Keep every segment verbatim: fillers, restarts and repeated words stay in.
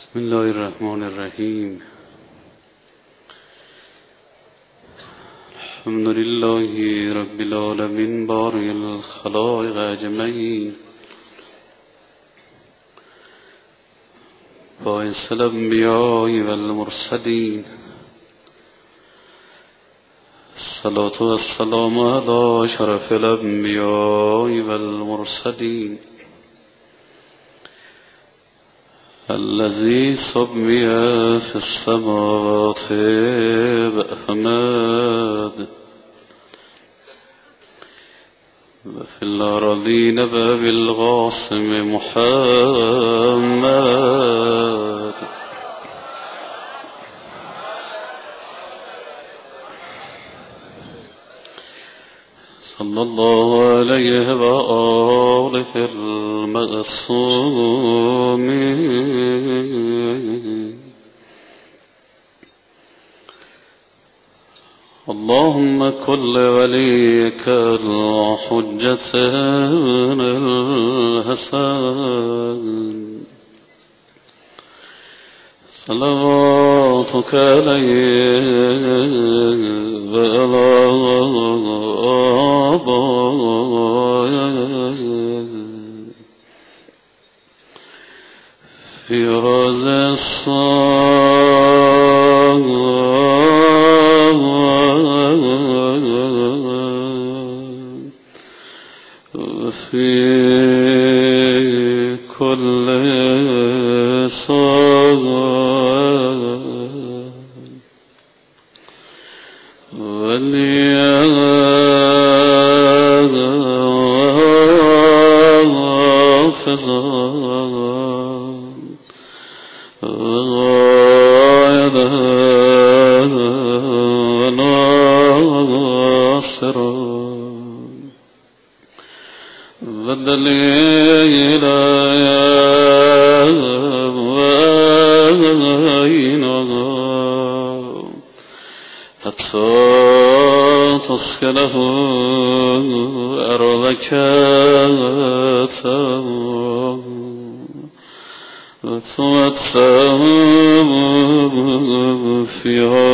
بسم الله الرحمن الرحیم. الحمد لله رب العالمین بارئ الخلائق اجمعین، باعث الانبیاء والمرسلین، الصلاة والسلام علی شرف الانبیاء والمرسلین الذي سمي في السماوات بأحمد وفي الأرضين بالقاسم محمد صلى الله عليه وآله المعصومين. اللهم كن لوليك الحجة الحسن صلواتك عليه وعلى آبائه في هذا الصلاة وفي كل صلاة وليحفظا وغايدا وناصرا ودليلا وعينا حتى تسكنه أرضك وتمتع فيها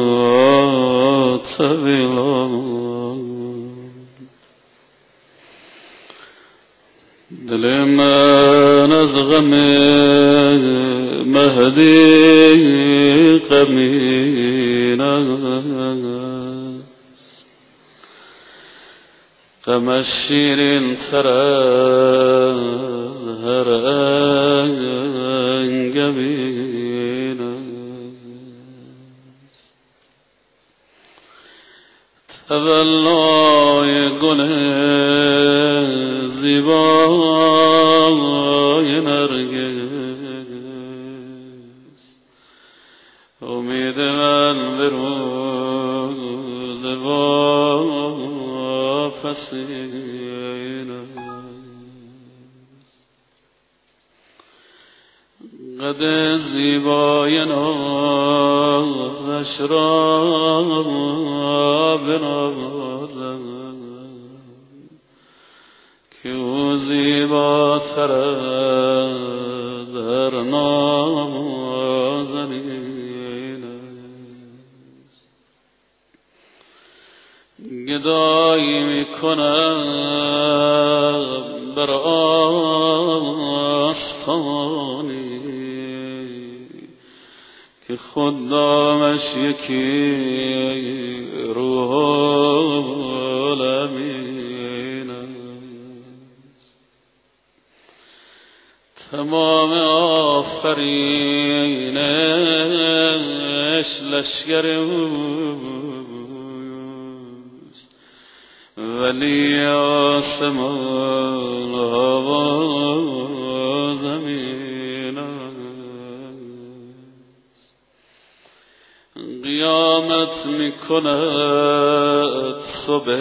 طويلا. دل من از غم مهدی غمین است، غمش شیرین تر از هر انگبین است. تولای گل زیبای نرگس، امید من به روز واپسین است. قد زیبای نازش را بنازم که او زیباتر از هر نازنین است. گدایی می کنم بر آستانی که خود نامش یکی روح الامین است. تمام آفرینش لشکر اوست، ولی آسمان هوا زمین است. قیامت می کند صبح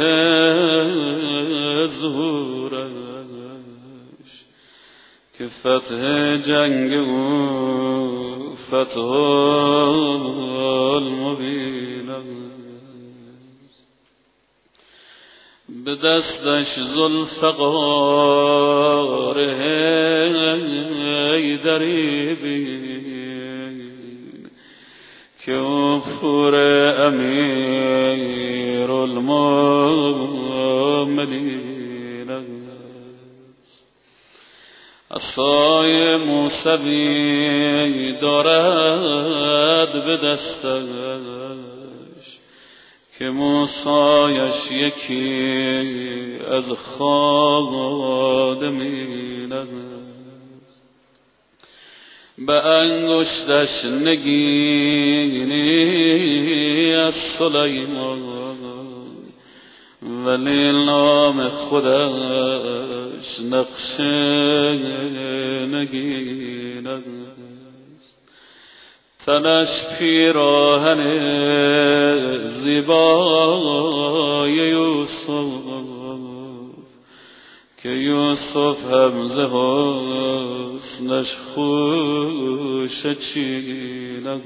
ظهورش که فتح جنگ او فتح المبین است. به دستش ذوالفقار حیدری بی موسوی دارد به دستش که موسایش یکی از خادمین است. به انگشتش نگینی از سلیمان ولی نام خودش نقش نگین است. تنش پیراهن زیبای یوسف که یوسف هم ز حسنش خوشه چین است.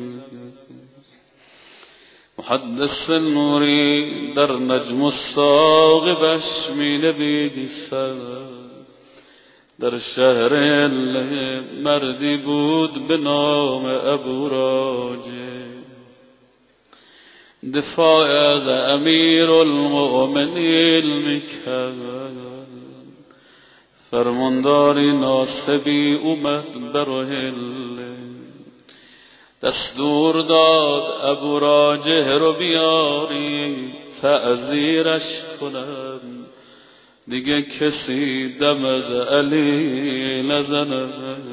محدث نوری در نجم الثاقبش می نویسد در شهر مردی بود به نام ابو راجع، دفاع از امیر المؤمنین میکرد. فرمانداری ناصبی اومد برای دستور داد ابو راجح رو بیاری تعزیرش کنم، دیگه کسی دم از علی نزنه.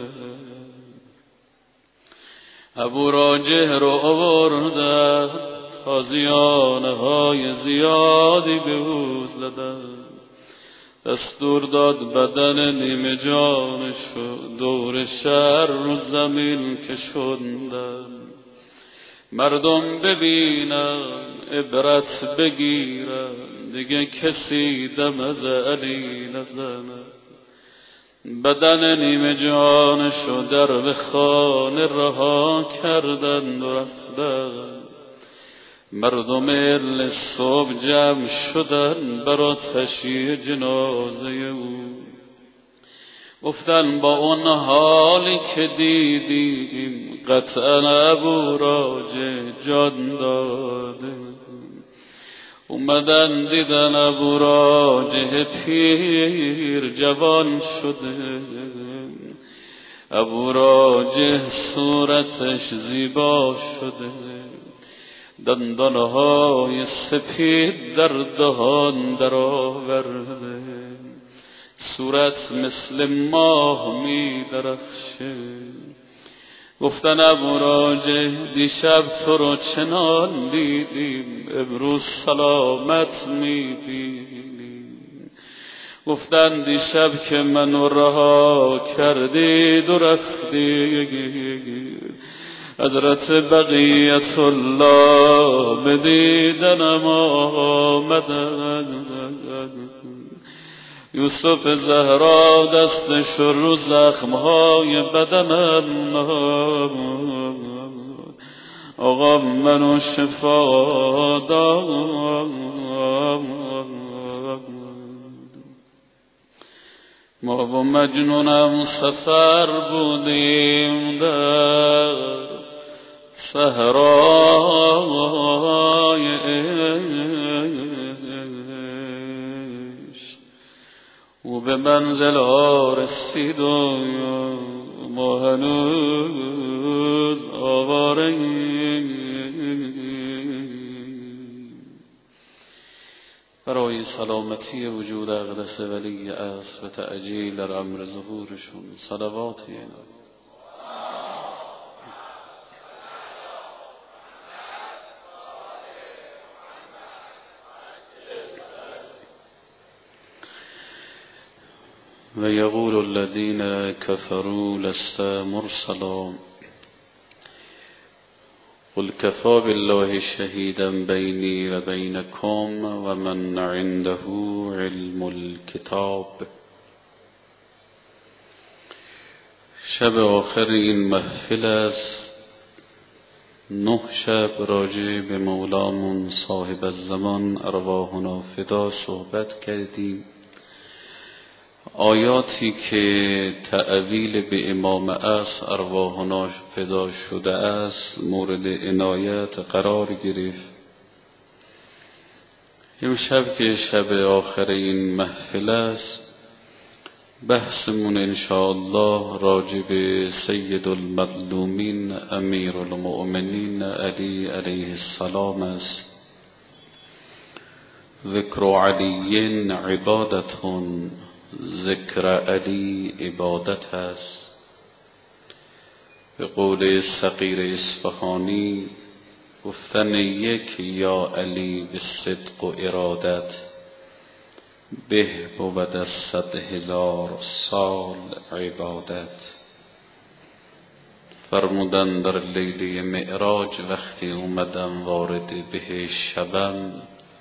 ابو راجح رو آوردن، تازیانه های زیادی به او زدن. دستور داد بدن نیمه جانشو دور شهر رو زمین کشوندن. مردم ببینن عبرت بگیرن، دیگه کسی دم از علی نزنه. بدن نیمه جانشو در به خانه رها کردن و رفتن. مردم اهل صبح جمع شدن برا تشییع جنازه او. گفتن با اون حالی که دیدیم قطعا ابو راجح جان داده. اومدن دیدن ابو راجح پیر جوان شده. ابو راجح صورتش زیبا شده، دندانهای سپید در دهان در آورده. صورت مثل ماه می درخشه. گفتن ابو راجح دیشب تو رو چنان دیدیم، امروز سلامت می بینیم. گفتن دیشب که منو رها کردید و رفتی، حضرت بقیت الله به دیدنم آمدن. یوسف زهرا دستش رو زخمهای بدنم آقا منو شفا داد. ما و مجنونم سفر بودیم در صحرای عشق، او به منزل ها رسید و ما هنوز آواره‌ایم. برای سلامتی وجود اقدس ولی عصر و تعجیل در امر ظهورشون صلواتی و یقول الذین کفروا لست مرسلا قل کفی بالله شهیدا بینی و بینکم و من عنده علم الکتاب. شب آخر این محفل است. نه شب راجع به مولامون صاحب الزمان ارواحنا فدا صحبت کردیم. آیاتی که تأویل به امام عصر ارواحنا فدا شده است مورد عنایت قرار گرفت. امشب که شب آخر این محفل است بحثمون انشاءالله راجب سید المظلومین امیر المؤمنین علی علیه السلام است. ذکر علی عبادتون، ذکر علی عبادت است. به قول صغیر اصفهانی گفتن یک یا علی به صدق و ارادت به بود از صد هزار سال عبادت. فرمودن در لیله معراج وقتی اومدم وارد بهشت شدم،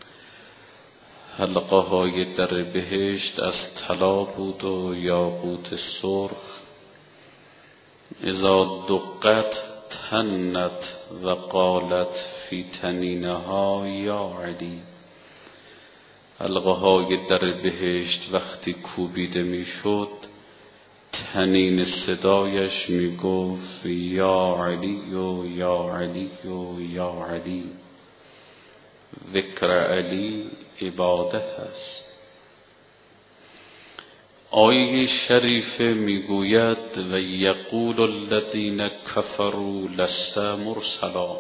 حلقه های در بهشت از طلا بود و یاقوت سرخ. اذا دقت تنت و قالت فی تنینها یا علی. حلقه های در بهشت وقتی کوبیده میشد، تنین صدایش میگفت یا علی و یا علی و یا علی. ذکر علی عبادت است. آیه شریفه میگوید و یقول الذین کفروا لست مرسلا.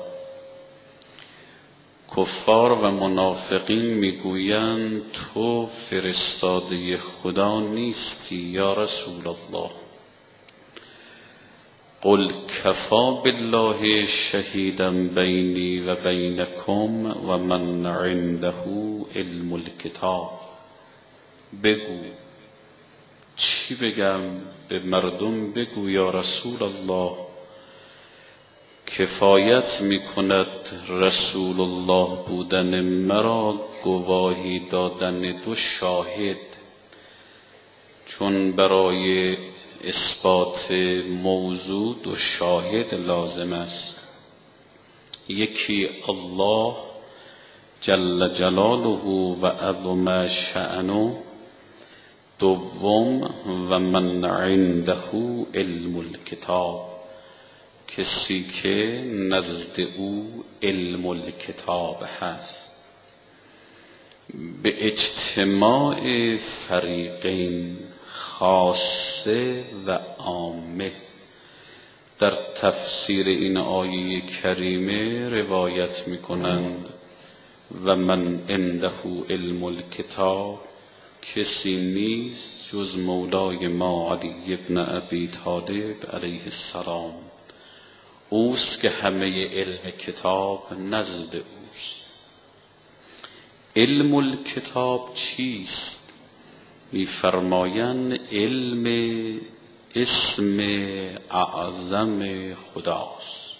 کفار و منافقین میگویند تو فرستاده خدا نیستی یا رسول الله. قل کفا بالله شهیدا بینی و بینکم و من عنده علم الکتاب. بگو، چی بگم به مردم؟ بگو یا رسول الله کفایت میکند رسول الله بودن مرا گواهی دادن دو شاهد، چون برای اثبات موضوع دو شاهد لازم است. یکی الله جل جلاله و عظم شأنه، دوم و من عنده علم الکتاب، کسی که نزد او علم الکتاب هست. به اجتماع فریقین خاصه و عامه در تفسیر این آیه کریمه روایت میکنند و من عنده علم الکتاب، کسی نیست جز مولای ما علی ابن ابی طالب علیه السلام. اوست که همه علم کتاب نزد اوست. علم الکتاب چیست؟ میفرمایند علم اسم اعظم خداست.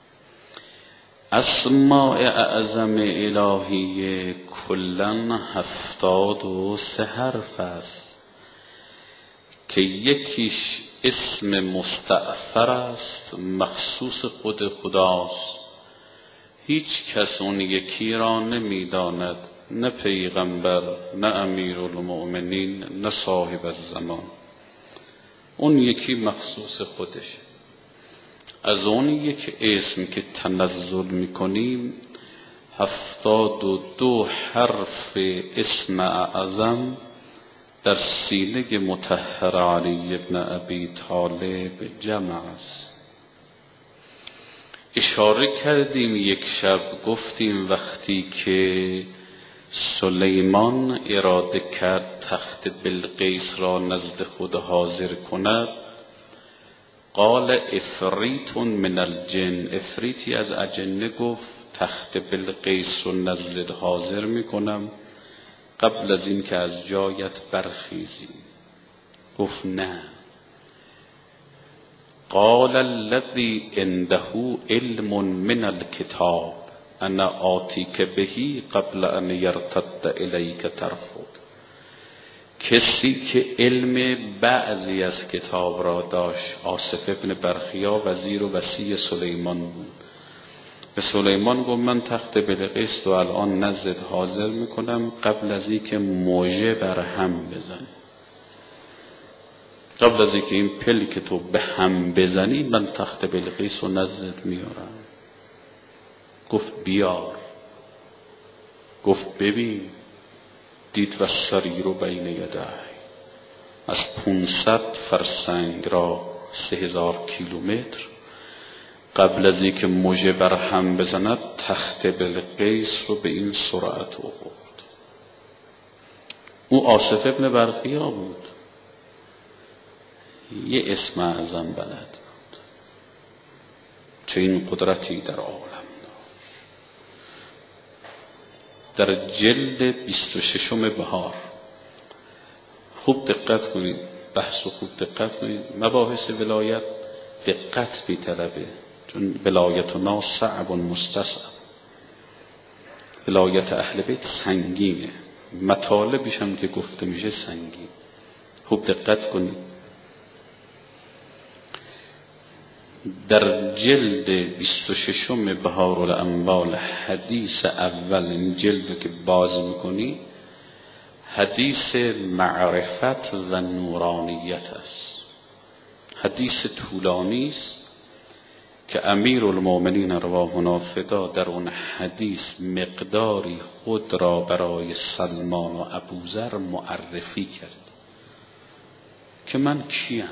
اسماء اعظم الهیه کلن هفتاد و سه حرف است که یکیش اسم مستأثر است، مخصوص خود خداست. هیچ کس اون یکی را نمیداند، نه پیغمبر، نه امیرالمؤمنین، نه صاحب الزمان. اون یکی مخصوص خودشه. از اون یک اسم که تنزل میکنیم، هفتاد و دو حرف اسم اعظم در سینه مطهر علی ابن ابی طالب جمع است. اشاره کردیم یک شب، گفتیم وقتی که سلیمان اراده کرد تخت بلقیس را نزد خود حاضر کند، قال افریت من الجن، افریتی از اجنه گفت تخت بلقیس رو نزد حاضر میکنم قبل از این که از جایت برخیزی. گفت نه. قال الذی عنده علم من الکتاب انا آتیک بهی قبل ان یرتد الیک طرفک. کسی که علم بعضی از کتاب را داشت، آصف ابن برخیا وزیر و وصی سلیمان بود، به سلیمان گفت من تخت بلقیس رو الان نزد حاضر میکنم قبل از اینکه موجه بر هم بزنی، قبل از اینکه این پلک تو به هم بزنی من تخت بلقیس رو نزد میارم. گفت بیار. گفت ببین، دید و سری رو بین یده از پانصد فرسنگ را سه هزار کیلومتر قبل از اینکه مژه بر هم بزند تخت بلقیس رو به این سرعت آورد. او آصف ابن برقیا بود، یه اسم اعظم بلد بود، چه این قدرتی در عالم داشت. در جلد بیست و ششم بهار، خوب دقت کنید، بحث و خوب دقت کنید، مباحث ولایت دقت بی طلبه، چون ولایتنا صعب مستصعب، ولایت اهل بیت سنگینه، مطالبش هم که گفته میشه سنگین. خوب دقت کنید. در جلد بیست و ششم بهار الانوار حدیث اول، این جلد که باز میکنی حدیث معرفت و نورانیت است. حدیث طولانی است که امیرالمومنین ارواحنا فدا در اون حدیث مقداری خود را برای سلمان و ابوذر معرفی کرد که من کیم.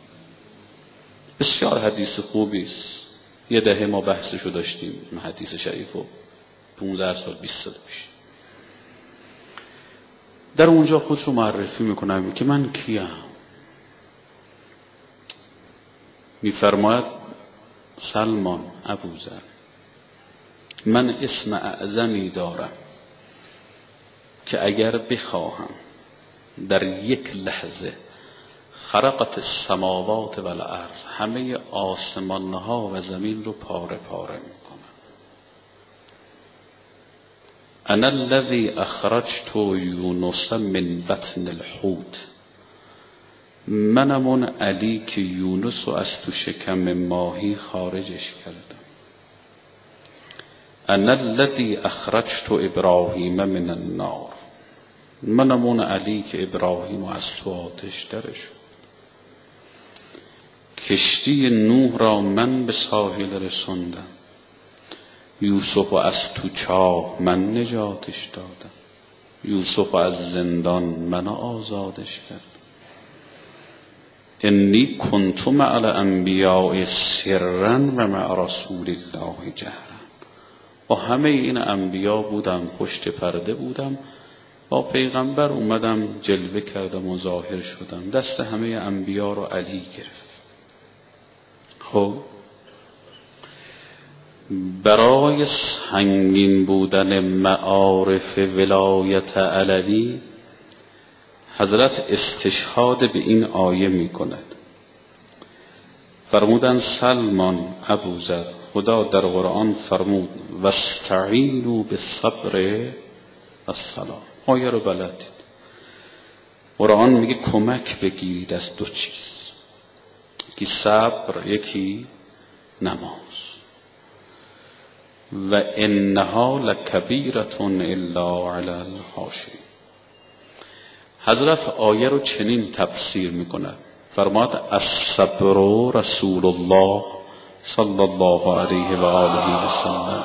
بسیار حدیث خوبی است. یه دهه ما بحثشو داشتیم، حدیث شریفو پانزده سال بیست سال پیش. در اونجا خود رو معرفی میکنم که من کیم. میفرماید سلمان ابوذر، من اسم اعظمی دارم که اگر بخواهم در یک لحظه خرقت السماوات و الارض، همه آسمان ها و زمین رو پاره پاره میکنم. انا الذی اخرجت یونس من بطن الحوت، منم اون علی که یونس رو از تو شکم ماهی خارجش کردم. انا الذی اخرجت ابراهیم من النار، منم اون علی که ابراهیم رو از تو آتش درش. کشتی نوح را من به ساحل رسوندم، یوسف از تو چاه من نجاتش دادم، یوسف از زندان من آزادش کردم. انی کنت مع الانبیاء سرا و مع رسول الله جهرا، با همه این انبیا بودم، پشت پرده بودم، با پیغمبر اومدم جلوه کردم و ظاهر شدم. دست همه انبیا رو علی گرفت. خب برای سنگین بودن معارف ولایت علوی حضرت استشهاد به این آیه می کند. فرمودن سلمان ابوذر، خدا در قرآن فرمود واستعینوا بالصبر والصلاة. آیه رو بلدید. قرآن میگه کمک بگیرید از دو چیز، یکی صبر، یکی نماز. و انها لکبیرة الا علی الخاشعین. حضرت آیه رو چنین تفسیر میکند، فرماد الصبر رسول الله صلی الله علیه و آله و سلم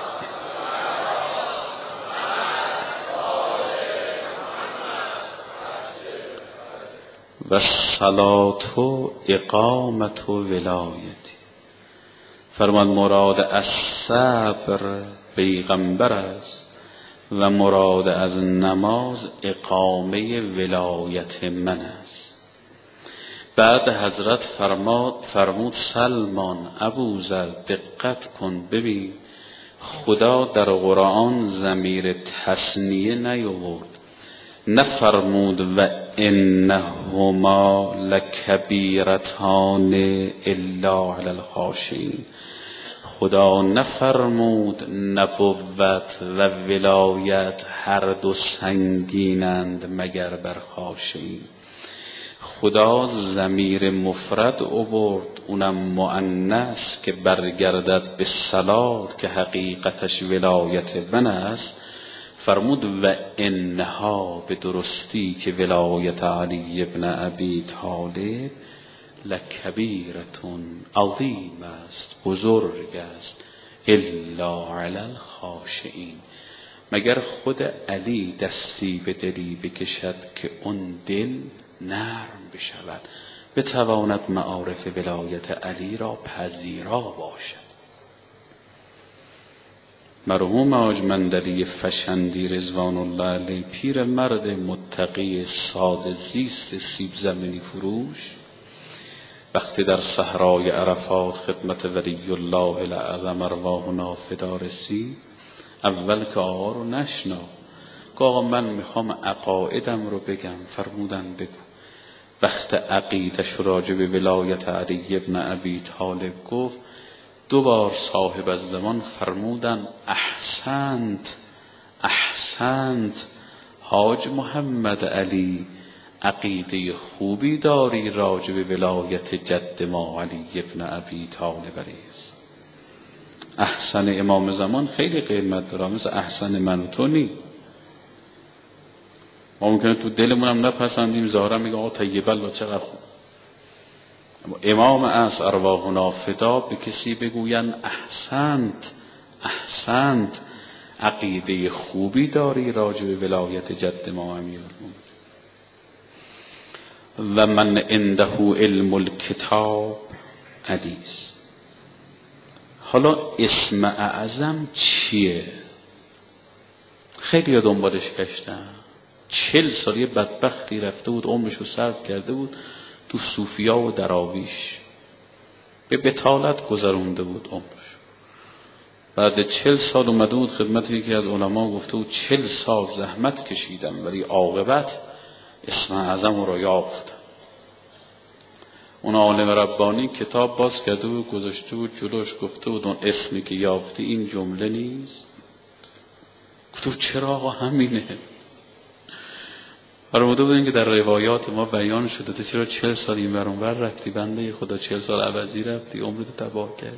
و الصلاة اقامت ولایتی. فرمان مراد از صبر پیغمبر است و مراد از نماز اقامه ولایت من است. بعد حضرت فرمود فرمود سلمان ابوذر دقت کن، ببین خدا در قرآن ضمیر تثنیه نیاورد، نفرمود و انهما لکبیرتان الا علی الخاشعین. خدا نفرمود نبوت و ولایت هر دو سنگینند مگر بر خاشعین. خدا ضمیر مفرد آورد، اونم مؤنث که برگردد به صلات که حقیقتش ولایت من است. فرمود و انها، به درستی که ولایت علی ابن ابی طالب لکبیرتون عظیم است، بزرگ است، الا علی الخاشعین، مگر خود علی دستی به دلی بکشد که اون دل نرم بشود، بتواند معارف ولایت علی را پذیرا باشد. مرحوم حاج مندلی فشندی رضوان الله علیه، پیر مرد متقی ساده زیست سیب زمینی فروش، وقتی در صحرای عرفات خدمت ولی الله الاعظم ارواحنا فدا رسید، اول که آقا رو نشنا، که آقا من میخوام عقایدم رو بگم. فرمودن بگو. وقت عقیدش راجع به ولایت علی ابن ابی طالب گفت، دو بار صاحب از زمان فرمودن احسنت احسنت حاج محمد علی، عقیده خوبی داری راجع به ولایت جد ما علی ابن ابی طالب علیه. احسن امام زمان خیلی قیمت داره، مثل احسن من و تو نی. ما ممکنه تو دلمون هم نپسندیم، ظاهرا میگه آقا طیب الله چقدر خوب. اما امام از ارواحنا فدا به کسی بگوین احسنت احسنت، عقیده خوبی داری راجع به ولایت جد ما امیرالمومنین. و من عنده علم الکتاب حدیث. حالا اسم اعظم چیه؟ خیلی دنبالش گشتن. چل سال یه بدبختی رفته بود عمرش رو صرف کرده بود تو صوفیا و دراویش، به بطالت گذرونده بود عمرش. بعد چل سال اومده بود خدمت یکی از علما، گفته بود چل سال زحمت کشیدم ولی عاقبت اسم اعظم رو یافتم. اون عالم ربانی کتاب باز کرده بود گذاشته بود جلوش، گفته بود اون اسمی که یافتی این جمله نیست؟ گفته بود چرا آقا همینه. فرموده بودن که در روایات ما بیان شده تو چرا چل سال این ور اون ور رفتی بنده خدا، چل سال عوضی رفتی عمرتو تباه کرد.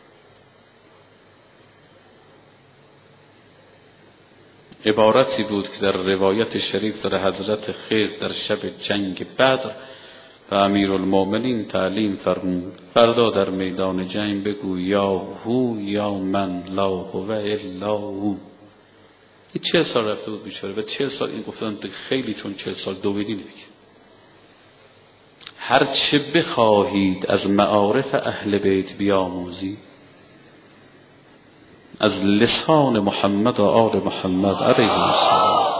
عبارتی بود که در روایت شریف در حضرت خضر در شب جنگ بدر و امیرالمومنین تعلیم فرمود، فردا در میدان جنگ بگو یا هو یا من لا هو الا هو. این چهل سال رفته بود بیچاره و چهل سال این گفتن خیلی، چون چهل سال دویدی نمیگه. هر چه بخواهید از معارف اهل بیت بیاموزی، از لسان محمد و آل محمد علیه السلام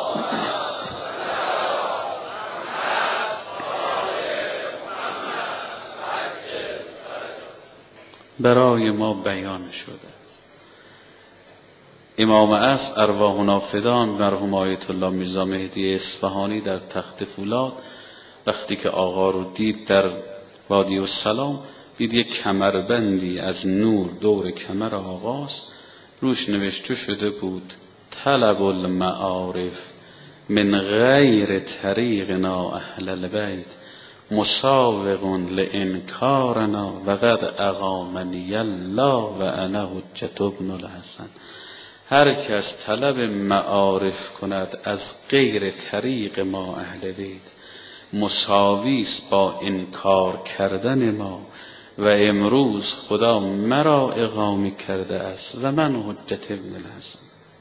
برای ما بیان شده است. امام اصل ارواحنا فدا مرحوم آیت الله میرزا مهدی اصفهانی در تخت فولاد وقتی که آقا رو دید در وادی السلام، دید یک کمربندی از نور دور کمر آقاست، روش نوشته شده بود طلب المعارف من غیر طریقنا اهل البیت مساوق لانکارنا و قد اقامنی الله و انا حجة ابن الحسن. هر کس طلب معارف کند از غیر طریق ما اهل بیت مساویست با انکار کردن ما و امروز خدا مرا اقامه کرده است و من حجت ابن الحسن.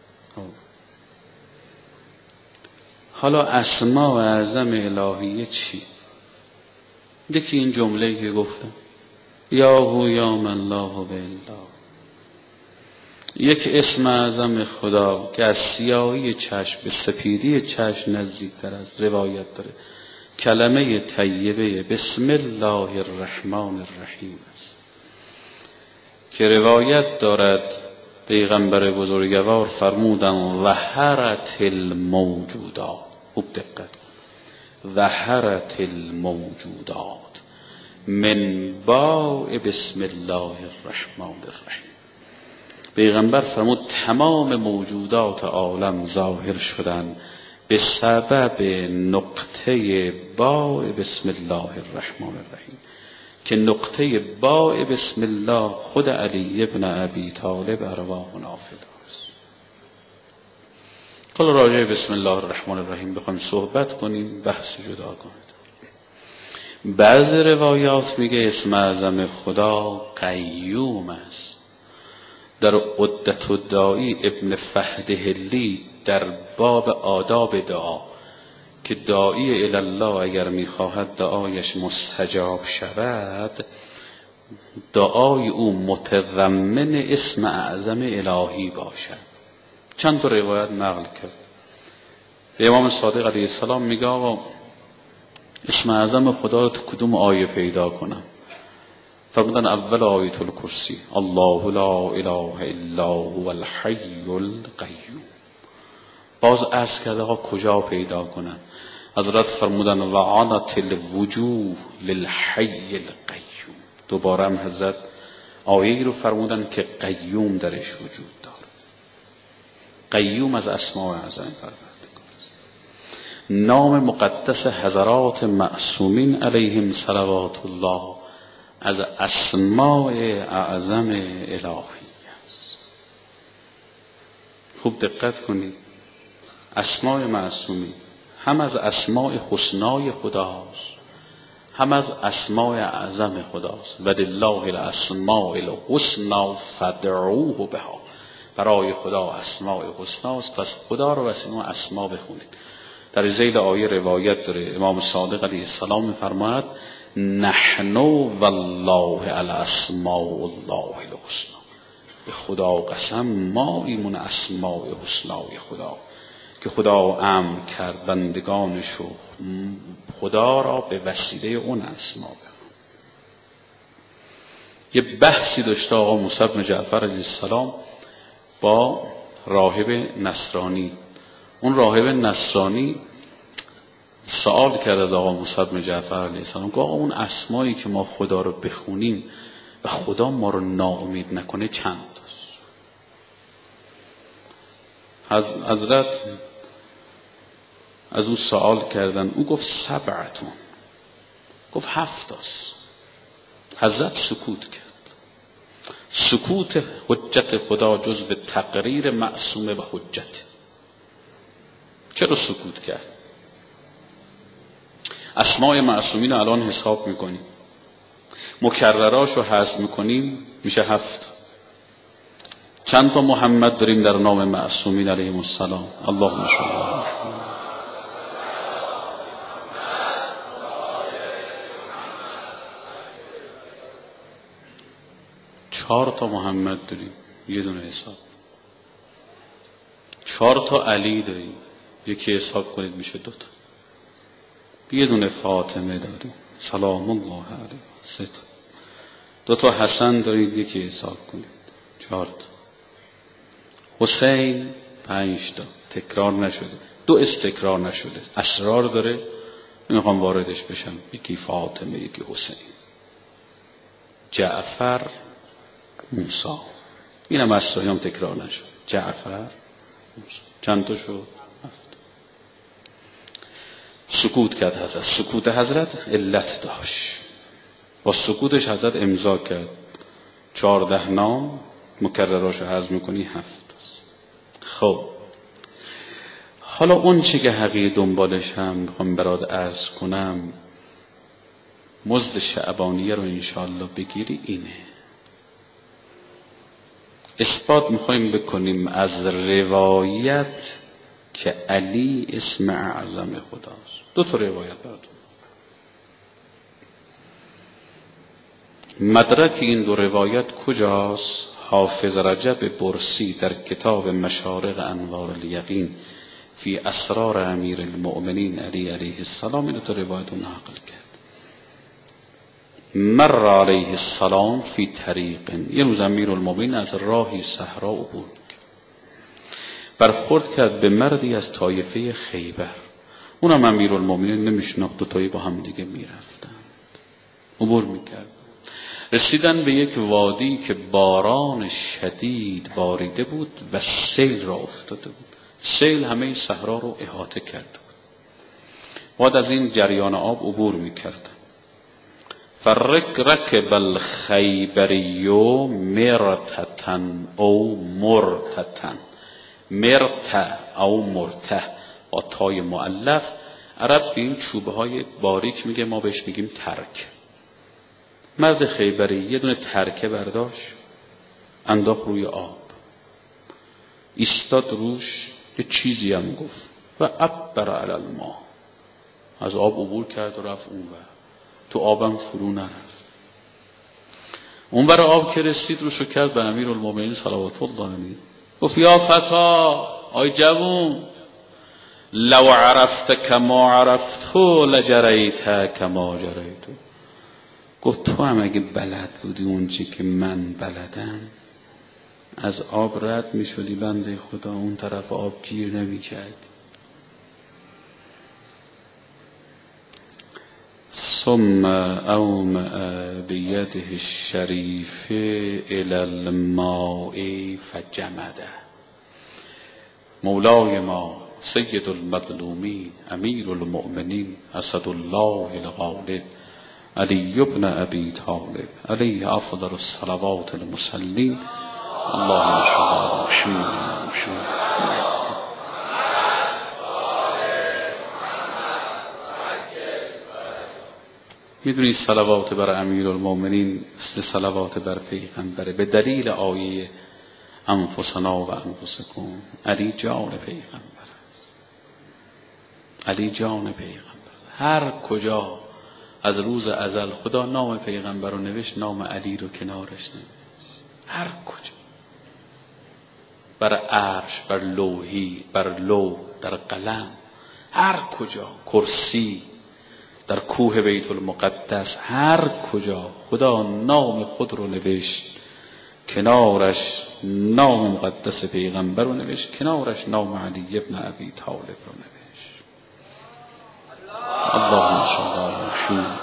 حالا اسماء اعظم الهیه چی؟ یکی این جمله که گفتم یا هو یا من لا هو الا. یک اسم اعظم خدا که از سیاهی چشم به سپیدی چشم نزدیکتر از روایت داره، کلمه طیبه بسم الله الرحمن الرحیم است که روایت دارد پیغمبر بزرگوار فرمودن ظهرت الموجودات. خوب دقت، ظهرت الموجودات من باء بسم الله الرحمن الرحیم. پیغمبر فرمود تمام موجودات عالم ظاهر شدن به سبب نقطه باء بسم الله الرحمن الرحیم که نقطه باء بسم الله خود علی ابن ابی طالب ارواحنا فداست. حالا راجع بسم الله الرحمن الرحیم بخوایم صحبت کنیم بحث جدا کنید. بعض روایات میگه اسم اعظم خدا قیوم است. در عدت الداعی ابن فهد هلی در باب آداب دعا که داعی الی الله اگر میخواهد دعایش مستجاب شود، دعای او متضمن اسم اعظم الهی باشد. چند تا روایت نقل کرد. امام صادق علیه السلام میگه آقا اسم اعظم خدا رو تو کدوم آیه پیدا کنم؟ فرمودن اول آیت الکرسی، الله لا اله الا هو الحی القیوم. باز عرض کرده ها کجا پیدا کنم؟ حضرت فرمودن وعنت الوجوه للحی القیوم. دوباره هم حضرت آیه رو فرمودن که قیوم درش وجود داره. قیوم از اسماء اعظم پروردگار است. نام مقدس حضرات معصومین علیهم صلوات الله از اسماء اعظم الهی است. خوب دقت کنید، اسماء معصومین هم از اسماء حسنای خداست، هم از اسماء اعظم خداست. ولله الاسماء الحسنی فادعوه بها. برای خدا اسماء حسناست، پس خدا رو از این اسما بخونید. در ذیل آیه روایت داره امام صادق علیه السلام می‌فرماید نحن والله الاسماء الله الحسنی. به خدا قسم ما ایمون اسماء حسنای خدا که خدا امر کرد بندگانشو خدا را به وسیله اون اسما بخون. یه بحثی داشته آقا موسی بن جعفر علیه السلام با راهب نصرانی. اون راهب نصرانی سوال کرد از آقا موسی بن جعفر علیه السلام، گفت آقا اون اسمایی که ما خدا رو بخونیم و خدا ما رو ناامید نکنه چند است؟ حضرت از او سوال کردن، او گفت سبعتون، گفت هفت است. حضرت سکوت کرد. سکوت حجت خدا جزو تقریر معصومه و حجت. چرا سکوت کرد؟ اسماء معصومین الان حساب میکنیم، مکرراشو حذف میکنیم میشه هفت. چند تا محمد داریم در نام معصومین علیهم السلام؟ اللهم صل علی چهار تا محمد داریم، یه دونه حساب. چهار تا علی داریم، یکی حساب کنید میشه دو تا. یه دونه فاطمه داریم سلام الله علیها، سه تا. دو تا حسن دارید، یکی حساب کنید چهار تا. حسین پنج تا، تکرار نشده، دو استکرار نشده، اسرار داره نمیخوام واردش بشم. یکی فاطمه، یکی حسین. جعفر، موسی، اینم اسرایام تکرار نشد. جعفر، موسی. چند تا شد؟ هفت. سکوت کرد حضرت. سکوت حضرت علت داشت. با سکوتش حضرت امضا کرد چهارده نام، مکرراشو حذف میکنی هفت. خب حالا اون چی که حقیقی دنبالش هم میخوام برات عرض کنم، مزد شعبانیه رو انشاءالله بگیری اینه. اثبات میخوایم بکنیم از روایت که علی اسم اعظم خداست. دو تا روایت براتون. مدرک این دو روایت کجاست؟ حافظ رجب برسی در کتاب مشارق انوار الیقین فی اسرار امیر المؤمنین علی علیه السلام این دو روایت نقل کرد. مر علیه السلام فی طریق، یه روز امیر المؤمنین از راهی صحرا عبور کرد، برخورد کرد به مردی از طایفه خیبر. اونم امیر المؤمنین نمیشناخت، دو تایی با هم دیگه میرفتند، عبور میکرد. رسیدن به یک وادی که باران شدید باریده بود و سیل را افتاده بود. سیل همه صحرا رو احاطه کرده بود. بعد از این جریان آب عبور میکرد. فرق رکب الخیبریو مرتتن او مرتتن، مرت او مرته با تای مؤلف. عرب به این چوبه های باریک میگه، ما بهش میگیم ترک. مرد خیبری یه دونه ترکه برداشت، انداخت روی آب، ایستاد روش، یه چیزی هم گفت و عبر علی الماء، از آب عبور کرد و رفت اون ور، تو آبم فرو نرفت. اون ور آب که رسید روشو کرد به امیرالمومنین صلوات الله علیه، گفت یا فتا، آی جوون، لو عرفت کما عرفتو لجریت کما جریتو. گفت تو هم اگه بلد بودی اون چی که من بلدم، از آب رد می شدی بنده خدا، اون طرف آب گیر نمی کردی. ثم اومأ بیده الشریف الی الماء فجمده. مولای ما سید المظلومین امیر المؤمنین اسد الله الغالب علی بن ابی طالب علیه افضل الصلوات المصلین اللهم صل علی محمد. میدونید صلوات بر امیرالمومنین مثل صلوات بر پیغمبره، به دلیل آیه انفسنا و انفسکم. علی جان پیغمبر است، علی جان پیغمبر. هر کجا از روز ازل خدا نام پیغمبر رو نوشت، نام علی رو کنارش نوشت. هر کجا، بر عرش، بر لوحی، بر لوح، در قلم، هر کجا، کرسی، در کوه بیت المقدس، هر کجا خدا نام خود رو نوشت، کنارش نام مقدس پیغمبر رو نوشت، کنارش نام علی ابن ابی طالب رو نوشت. اللهم صل علی محمد.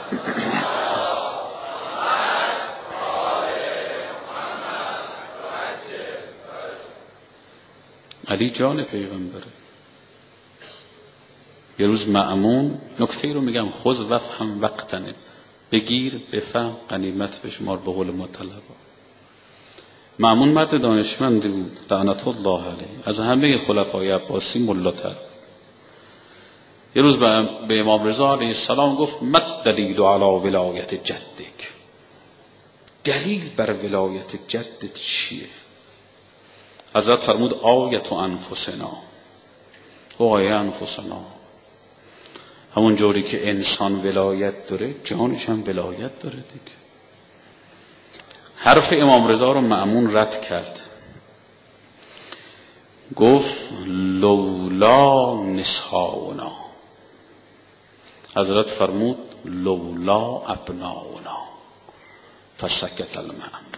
علی جان پیغمبره. یه روز مأمون، نکته رو میگم، خذ وفهم وقتنه، بگیر بفهم غنیمت بشمار، به قول مطلبا. مأمون مرد دانشمندی بود لعنت الله علیه، از همه خلفای عباسی ملاتر. یه روز به امام رضا علیه السلام گفت مد دلیل علی ولایت جدک، دلیل بر ولایت جدت چیه؟ حضرت فرمود آیت انفسنا. و آیه انفسنا همون جوری که انسان ولایت داره، جانش هم ولایت داره دیگه. حرف امام رضا رو مأمون رد کرد، گفت لولا نساؤنا. حضرت فرمود لولا ابناؤنا، فسکت المأمون.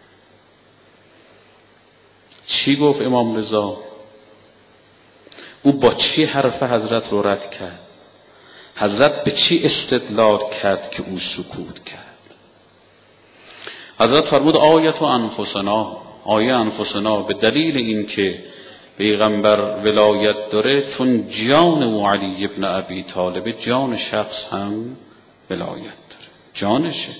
چی گفت امام رضا؟ او با چی حرف حضرت رو رد کرد؟ حضرت به چی استدلال کرد که او سکوت کرد؟ حضرت فرمود آیت و انفسنا، آیه انفسنا به دلیل این که پیغمبر ولایت داره، چون جان او علی ابن ابی طالب، جان شخص هم ولایت داره، جانشه.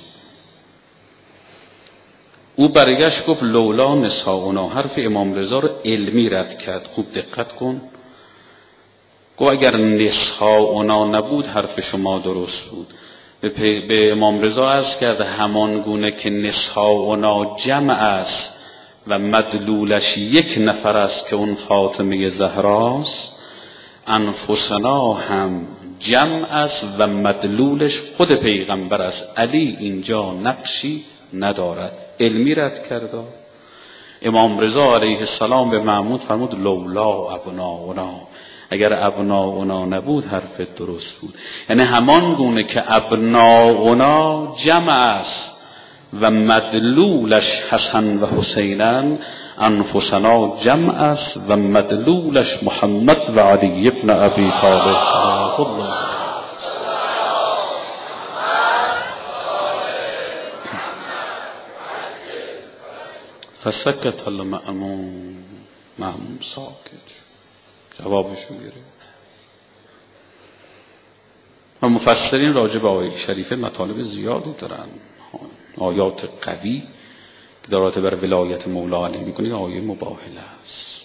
او برگشت گفت لولا نساؤنا، حرف امام رضا رو علمی رد کرد. خوب دقت کن، گفت اگر نساؤنا نبود حرف شما درست بود. به امام رضا عرض کرده همان گونه که نساؤنا جمع است و مدلولش یک نفر است که اون فاطمه زهراست، انفسنا هم جمع است و مدلولش خود پیغمبر است. علی اینجا نقشی ندارد. علمی رد کرده. امام رضا علیه السلام به محمود فرمود لولا ابناؤنا، اگر ابناؤنا نبود حرفت درست بود. یعنی همان گونه که ابناؤنا جمع است و مدلولش حسن و حسینن، انفسنا جمع است و مدلولش محمد و علی ابن ابی طالب. فسکت المأمون، مأمون ساکت شد، جوابشو گرفت. و مفسرین راجع به آیه شریفه مطالب زیادی دارن، آیات قوی که دارات بر ولایت مولا علی میکنه، آیه مباهله است.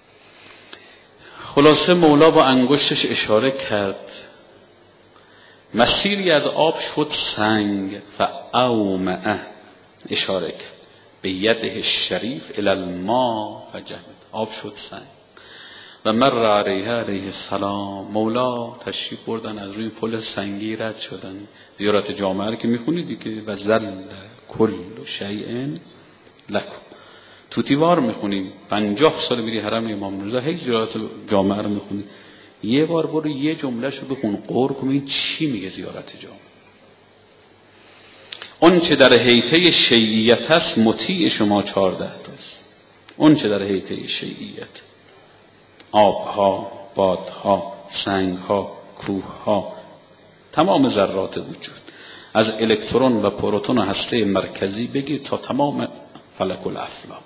خلاصه مولا با انگشتش اشاره کرد، مسیری از آب شد سنگ، فاومأ، اشاره کرد به یده شریف الی الماء فجمد، آب شد سنگ. و مر علیه علیه السلام. مولا تشریف بردن، از روی پل سنگی رد شدن. زیارت جامعه رو که میخونید دیگه، و زل کل شیء لکم. توتیوار میخونید، پنجاه سال میری حرم امام رضا، هیچ زیارت جامعه رو میخونید، یه بار برو یه جمله شو بخون قور کن چی میگه زیارت جامعه. اون چه در حیطه شیعیت هست مطیع شما چهارده تاست. اون چه در حیطه شیعیت، آبها، بادها، سنگها، کوهها، تمام ذرات وجود، از الکترون و پروتون و هسته مرکزی بگیر تا تمام فلک الافلاک.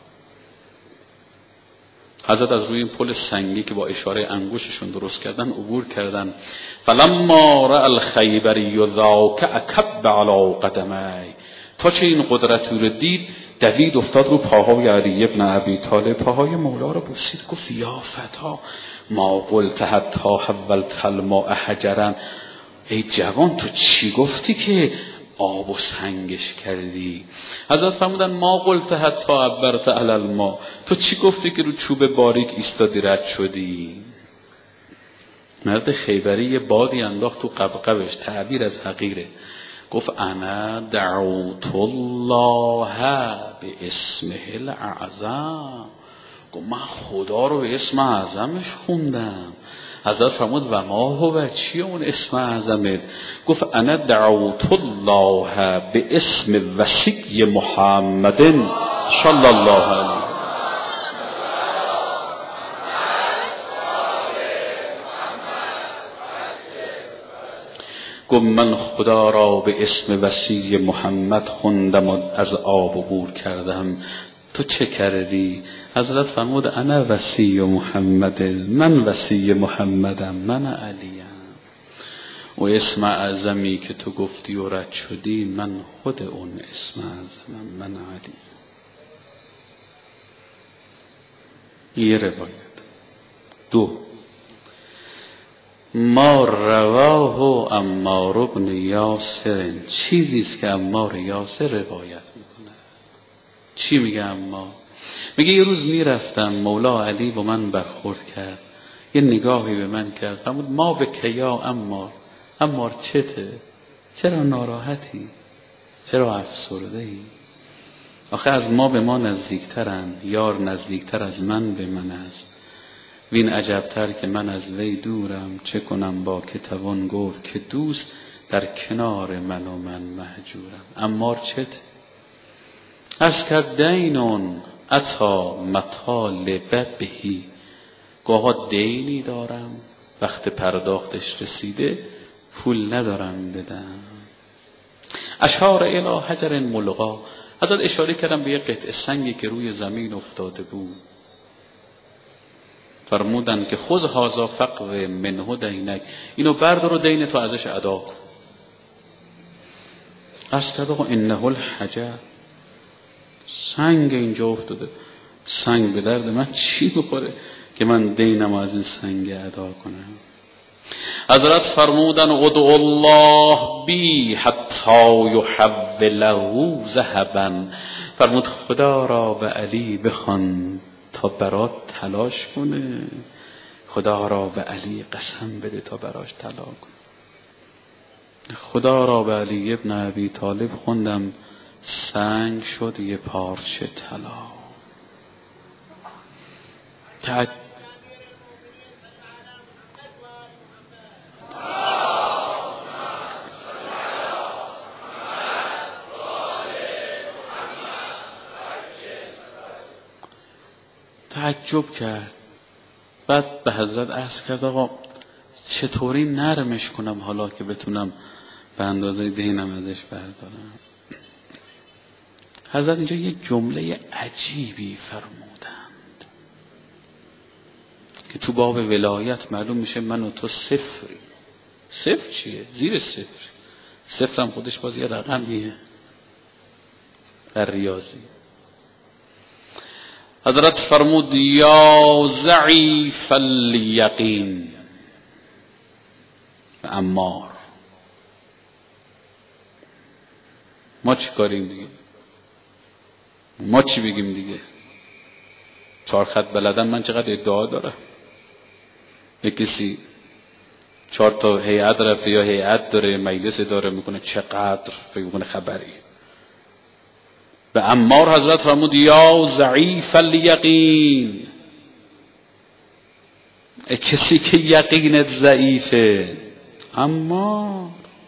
حضرت از روی این پل سنگی که با اشاره انگوششون درست کردن عبور کردن. فلما رأى الخیبری ذاک اکب علی قدمی. تا چه این قدرت رو دید دوید افتاد رو پاهای علی ابن ابی طالب، پاهای مولا رو بوسید، گفت یا فتا ما قلت حتی حولت الماء حجرا. ای جوان تو چی گفتی که آب و سنگش کردی؟ حضرت فرمودن ما قلت حتی عبرت علی الماء. تو چی گفتی که رو چوب باریک ایستادی رد شدی؟ مرد خیبری یه بادی انداخت تو قبقبش، تعبیر از حقیره، گفت انا دعوت الله به اسمه الاعظم. گفت من خدا رو به اسم اعظمش خوندم. حضرت فرمود و ما هو، چیه اون اسم اعظمت؟ گفت انا دعوت الله به اسم وصی محمد صلی الله علیه. گفت من خدا را به اسم وصی محمد خوندم و از آب عبور کردم، تو چه کردی؟ حضرت فرمود انا وصی محمد، من وصی محمدم، من علیم. و اسم اعظمی که تو گفتی و رد شدی من خود اون اسم اعظمم، من علی. یه روایت. دو، ما رواه عمار بن یاسر، چیزیست که عمار یاسر روایت میکنه. چی میگه عمار؟ میگه یه روز میرفتم مولا علی با من برخورد کرد، یه نگاهی به من کرد، فرمود ما به کیا عمار، عمار چته؟ چرا ناراحتی؟ چرا افسرده ای؟ آخه از ما به ما نزدیکترن، یار نزدیکتر از من به من است، وین عجبتر که من از وی دورم، چه کنم با که توان گفت که دوست در کنار من و من مهجورم. عمار چته؟ از کرد دینون اتا مطالب بهی، گاها دینی دارم وقت پرداختش رسیده پول ندارم بدم. اشار الی حجر ملغا، حضرت اشاره کردم به یک قطعه سنگی که روی زمین افتاده بود. فرمودن که خذ هذا فقد منه دینک، اینو بردار و دین تو ازش ادا کن. عرض کرد آقا انه الحجر، سنگ اینجا افتاده، سنگ به درد من چی بخوره که من دینم از این سنگ ادا کنم؟ حضرت فرمودن ادعو الله بی حتی یحوله ذهبا، فرمود خدا را به علی بخوان تا برات تلاش کنه، خدا را به علی قسم بده تا براش طلا کنه. خدا را به علی ابن ابی طالب خوندم، سنگ شد یه پارچه طلا. تعج... تعجب کرد. بعد به حضرت عرض کرد آقا چطوری نرمش کنم حالا که بتونم به اندازه دینم ازش بردارم؟ حضرت اینجا یک جمله عجیبی فرمودند که تو باب ولایت معلوم میشه من و تو صفری. صفر چیه؟ زیر صفر. صفر هم خودش باز یه رقمیه در ریاضی. حضرت فرمود یا ضعیف الیقین عمار، ما چی کاریم دیگه؟ ما چی بگیم دیگه؟ چهار خط بلدن من چقدر ادعا دارم؟ به کسی چهار تا هیئت رفته یا هیئت داره مجلس داره میکنه چقدر فکر میکنه خبری. به عمار حضرت فرمود یا ضعیف الیقین، کسی که یقینت ضعیفه. عمار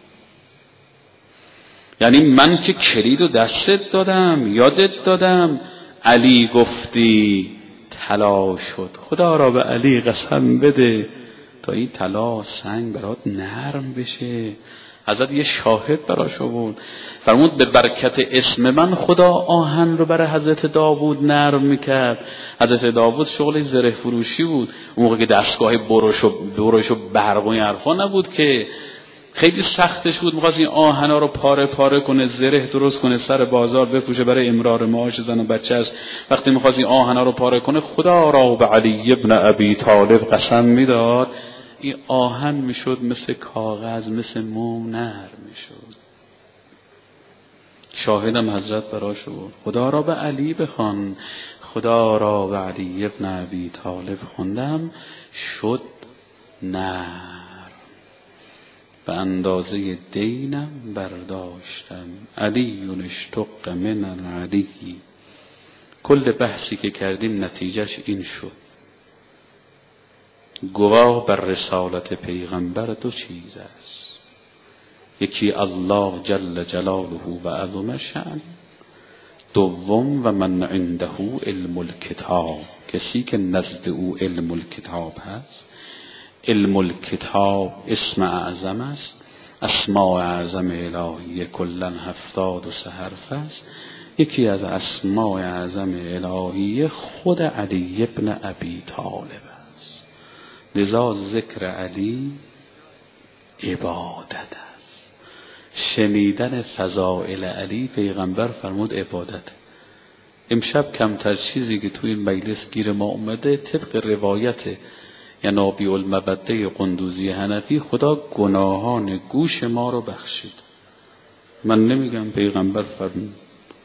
یعنی من که کلید و دستت دادم، یادت دادم، علی گفتی طلا شد، خدا را به علی قسم بده تا این طلا سنگ برات نرم بشه. حضرت یه شاهد براش بود، فرمود به برکت اسم من خدا آهن رو برای حضرت داوود نرم میکرد. حضرت داوود شغل زره فروشی بود، اون موقع که دستگاه بروش و بروش و برق و این حرفا نبود که، خیلی سختش بود، می‌خواست این آهنا رو پاره پاره کنه، زره درست کنه، سر بازار بفروشه برای امرار معاش زن و بچه است. وقتی می‌خواست این آهنا رو پاره کنه خدا را به علی ابن ابی طالب قسم میداد این آهن میشد مثل کاغذ، مثل موم نرم میشد. شاهدم حضرت براش بود. خدا را به علی بخوان، خدا را به علی ابن ابی طالب خوندم شد نرم، به اندازه دینم برداشتم. علی اشتق من العلی. کل بحثی که کردیم نتیجهش این شد. گواه بر رسالت پیغمبر دو چیز است، یکی الله جل جلاله و عظم شأن، دوم و من عنده علم الکتاب، کسی که نزد او علم الکتاب هست. علم الکتاب اسم اعظم است، اسماء اعظم الهی کلن هفتاد و سه حرف است. یکی از اسماء اعظم الهی خود علی ابن ابی طالب است. لذا ذکر علی عبادت است. شنیدن فضائل علی پیغمبر فرمود عبادت. امشب کمتر چیزی که توی مجلس گیر ما اومده طبق روایت ینابی المبده قندوزی حنفی، خدا گناهان گوش ما رو بخشید. من نمیگم، پیغمبر فرمود.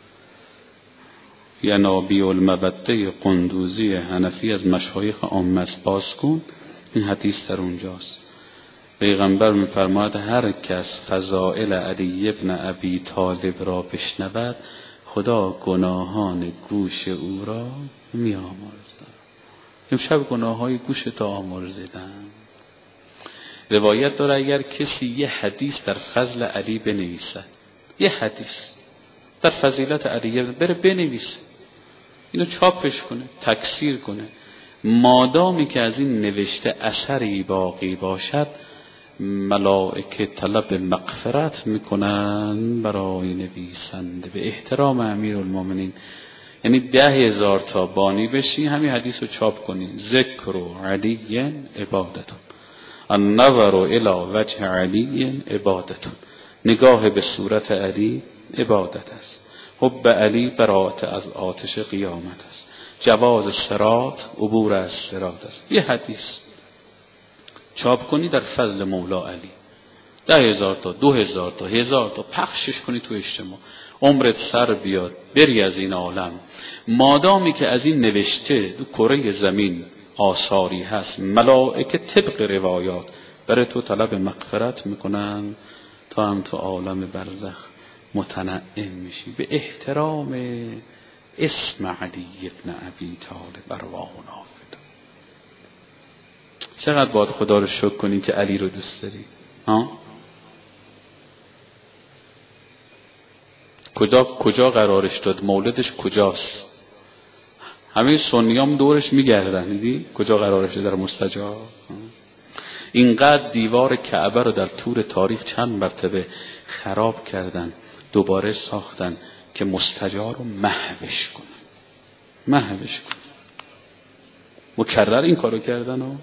ینابی المبده قندوزی حنفی از مشایخ عامه باز کن، این حدیث در اونجاست. پیغمبر میفرماید هر کس فضائل علی ابن ابی طالب را بشنود خدا گناهان گوش او را میآمرزد. امشب گناه های گوش تا آمرزیدن. روایت داره اگر کسی یه حدیث در فضل علی بنویسد، یه حدیث در فضیلت علی بره بنویسه، اینو چاپش کنه، تکثیر کنه، مادامی که از این نوشته اثری باقی باشد ملائکه طلب مغفرت میکنن برای نویسنده. به احترام امیرالمومنین، یعنی ده هزار تا بانی بشی همین حدیث رو چاپ کنی. ذکر علی عبادتون، النظر الی وجه علی عبادتون، نگاه به صورت علی عبادت است. حب علی برات از آتش قیامت است. جواز صراط عبور از صراط است. یه حدیث چاپ کنی در فضل مولا علی، ده هزار تا، دو هزار تا، هزار تا پخشش کنی تو اجتماع، عمرت سر بیاد بری از این عالم. مادامی که از این نوشته تو کره زمین آثاری هست، ملائکه طبق روایات برای تو طلب مغفرت میکنن تا هم تو عالم برزخ متنعم میشی. به احترام اسم علی ابن ابی طالب ارواحنا فدا. چقدر باید خدا رو شکر کنی که علی رو دوست داری. ها؟ کجا کجا قرارش داد؟ مولدش کجاست؟ همه سنیام دورش میگردن، دیدی کجا قرارش داد؟ در مستجاب. اینقدر دیوار کعبه رو در طول تاریخ چند مرتبه خراب کردن، دوباره ساختن که مستجار رو محوش کنن، محوش کنن. مکرر این کارو کردن و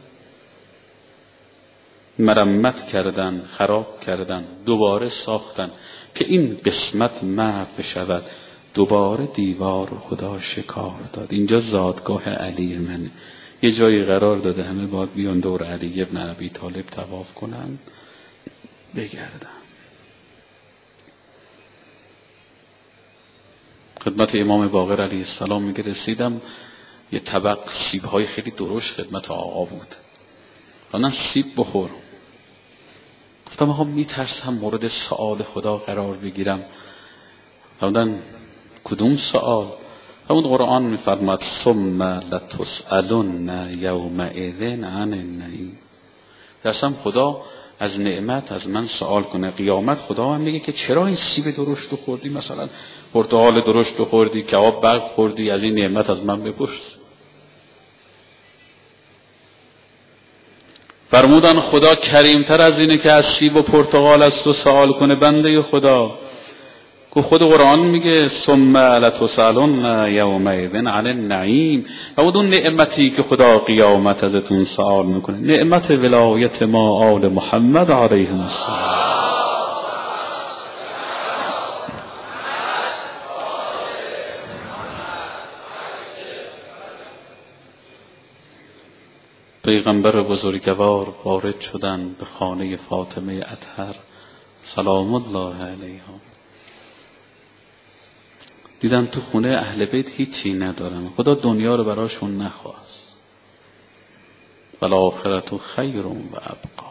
مرمت کردن، خراب کردن، دوباره ساختن که این قسمت محو بشود. دوباره دیوار خدا شکاف داد. اینجا زادگاه علی منه، یه جایی قرار داده همه باید بیان دور علی ابن ابی طالب طواف کنن، بگردن. خدمت امام باقر علیه السلام میگه رسیدم، یه طبق سیب‌های خیلی درشت خدمت آقا بود. فرمودن سیب بخور. گفتم آقا میترسم مورد سؤال خدا قرار بگیرم. فرمودن کدوم سؤال؟ فرمود قرآن میفرماد ثم لتسألن یومئذ عن النعیم. ترسم خدا از نعمت از من سوال کنه قیامت. خدا هم میگه که چرا این سیب درشت رو خوردی، مثلا پرتقال درشت رو خوردی، کباب برق خوردی، از این نعمت از من بپرس. فرمودن خدا کریمتر از اینه که از سیب و پرتقال از تو سوال کنه بنده خدا. که خود قرآن میگه ثم لتسألن یومئذ عن النعیم. و اون نعمتی که خدا قیامت ازتون سوال میکنه نعمت ولایت ما آل محمد علیه السلام. پیغمبر بزرگوار وارد شدن به خانه فاطمه اطهر سلام الله علیها. دیدن تو خونه اهل بیت هیچی ندارن. خدا دنیا رو براشون نخواست. والآخرة خیر و ابقا.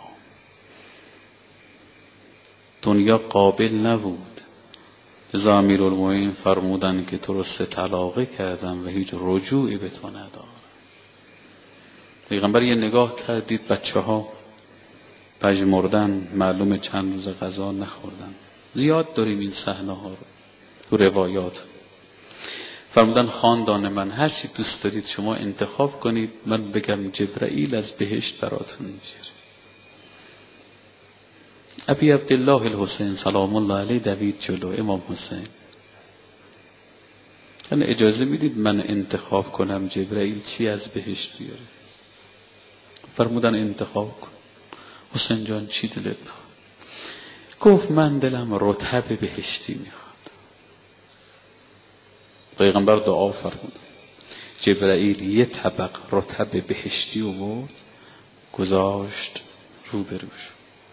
دنیا قابل نبود. لذا امیرالمومنین فرمودن که تو رو سه طلاقه کردم و هیچ رجوعی به تو ندارم. پیغمبر یه نگاه کردید بچه ها پژمردن، معلومه چند روز غذا نخوردن. زیاد داریم این صحنه ها رو تو روایات. فرمودن خاندان من هر چی دوست دارید شما انتخاب کنید، من بگم جبرائیل از بهشت براتون میشه. ابی عبدالله الحسین سلام الله علیه دوید جلو امام حسین. یعنی اجازه میدید من انتخاب کنم جبرائیل چی از بهشت بیاره؟ فرمودن انتخاب کن. حسین جان چی دلت میخواد؟ گفت من دلم رطب بهشتی میخواد. پیغمبر دعا فرمود. جبرائیل یه طبق رطب بهشتی آورد گذاشت روبروش.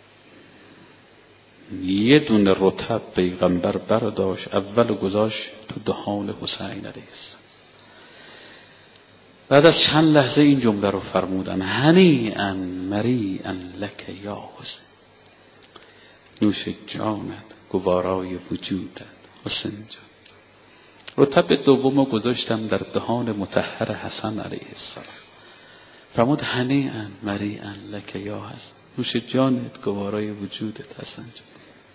یه دونه رطب پیغمبر برداشت اول گذاشت تو دهان حسین علیه السلام. بعد از چند لحظه این جمله رو فرمودن هنیئا مریئا لک یا حسین. نوش جانت گوارای وجودت حسین جان. رطب دوم رو گذاشتم در دهان مطهر حسن علیه السلام. فرمود هنیئا مریئا لک یا حسن. نوش جانت گوارای وجودت حسن جان.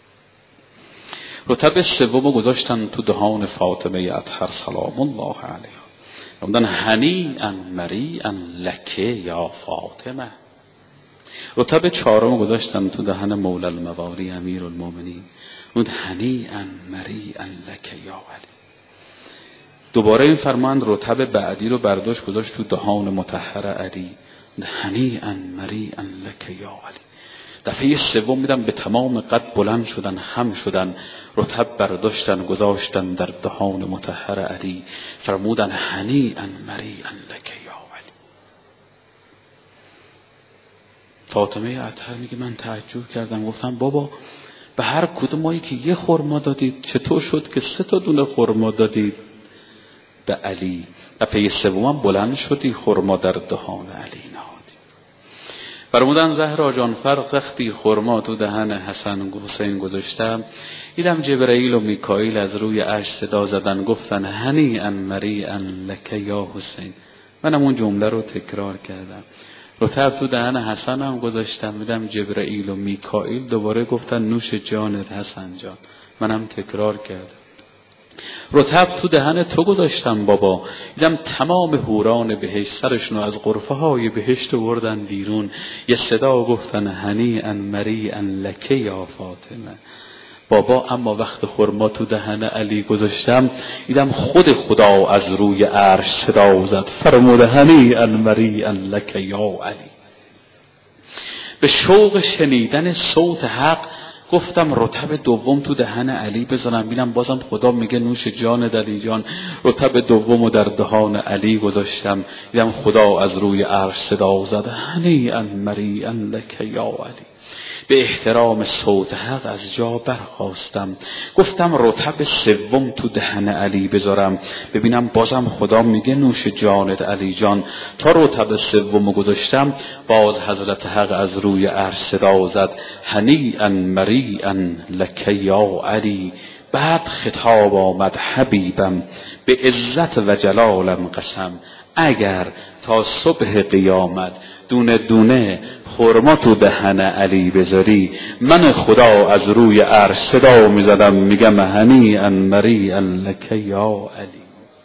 رطب سوم رو گذاشتن تو دهان فاطمه اطهر سلام الله علیها. فرمودن هنیئا مریئا لک یا فاطمه. رطب چهارم رو گذاشتن تو دهن مولا الموالی امیرالمومنین. فرمود هنیئا مریئا لک یا علی. دوباره این فرمان رطب بعدی رو برداشت گذاشت تو دهان مطهر علی. هنیئا مریئا لک یا علی. دفعه سوم میدم به تمام قد بلند شدن، خم شدن، رطب برداشتن گذاشتن در دهان مطهر علی. فرمودن هنیئا مریئا لک یا علی. فاطمه اطهر میگه من تعجب کردم، گفتم بابا به هر کدومایی که یه خرما دادید چطور شد که سه تا دونه خرما دادید به علی؟ دفعه سوم بلند شدی خرما در دهان علی نهادی. فرمودن زهرا جان فرق وقتی خرما تو دهن حسن و حسین گذاشتم دیدم جبرائیل و میکائیل از روی عرش صدا زدن گفتن هنیئا مریئا لک یا حسین. منم اون جمله رو تکرار کردم. رطب تو دهن حسن هم گذاشتم دیدم جبرائیل و میکائیل دوباره گفتن نوش جانت حسن جان. منم تکرار کردم. رطب تو دهن تو گذاشتم بابا. دیدم تمام حوران بهشت سرشون از غرفه های بهشت بردن بیرون. یه صدا گفتن هنیئا مریئا لک یا فاطمه. بابا اما وقت خرما تو دهن علی گذاشتم دیدم خود خدا از روی عرش صدا زد فرمود هنیئا مریئا لک یا علی. به شوق شنیدن صوت حق گفتم رطب دوم تو دهن علی بزنم ببینم بازم خدا میگه نوش جان علی جان. رطب دومو در دهان علی گذاشتم دیدم خدا از روی عرش صدا زد هنیئا مریئا لک یا علی. به احترام صوت حق از جا برخاستم. گفتم رطب سوم تو دهن علی بذارم ببینم بازم خدا میگه نوش جانت علی جان. تا رطب سوم گذاشتم باز حضرت حق از روی عرش صدا زد هنیئا مریئا لک یا علی. بعد خطاب آمد حبیبم به عزت و جلالم قسم، اگر تا صبح قیامت دونه دونه خرما تو دهن علی بذاری من خدا از روی عرش صدا میزدم میگم هنیئا مریئا لک یا علی.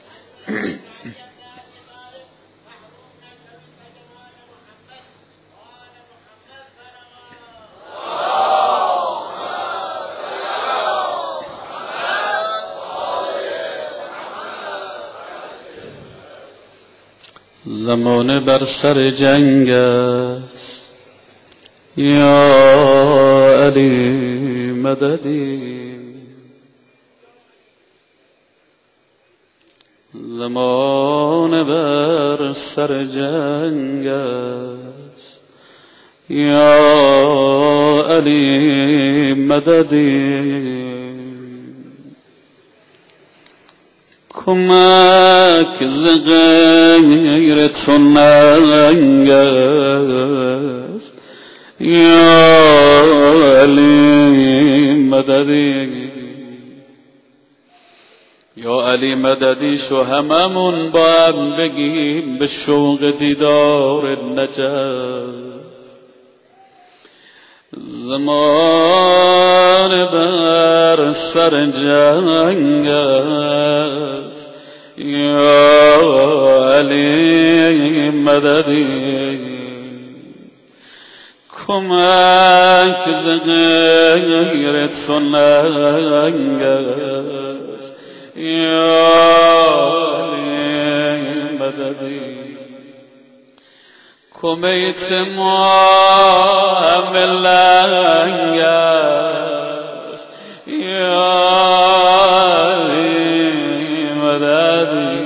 زمانه بر سر جنگ است یا علی مددی، زمانه بر سر جنگ است یا علی مددی. کمک ز غیر تو ننگ است یا علی مددی. یا علی مددی شو هممون با هم بگیم به شوق دیدار نجف. زمان بر سر جنگ است یا علی مددی. کمک ز غیر تو ننگ است یا علی مددی. کمیت ما همه لنگ است یا علی مددی.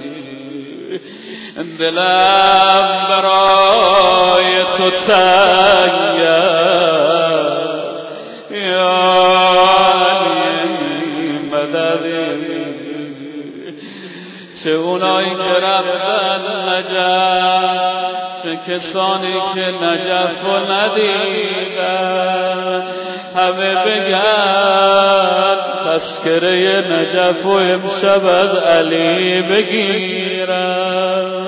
دلم برای تو تنگ است یا علی مددی. چه اونایی که رفتن نجف، چه کسانی که نجف و ندیدن، همه بگن تذکره نجف و امشب از علی بگیرم.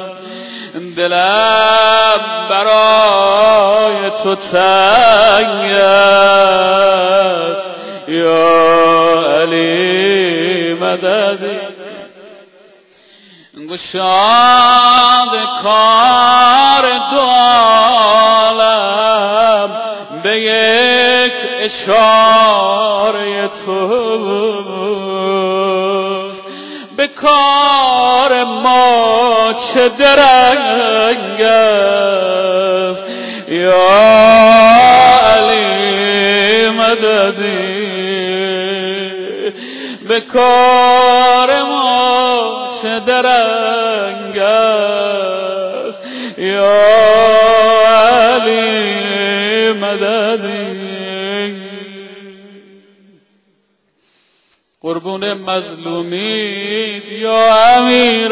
دلم برای تو تنگ است یا علی مددی. گشاد کار دو عالم به یک اشاره توست. به کار ما چه درنگ است یا علی مددی. به کار ما چه درنگ است یا علی مددی. قربون مظلومین یا امیر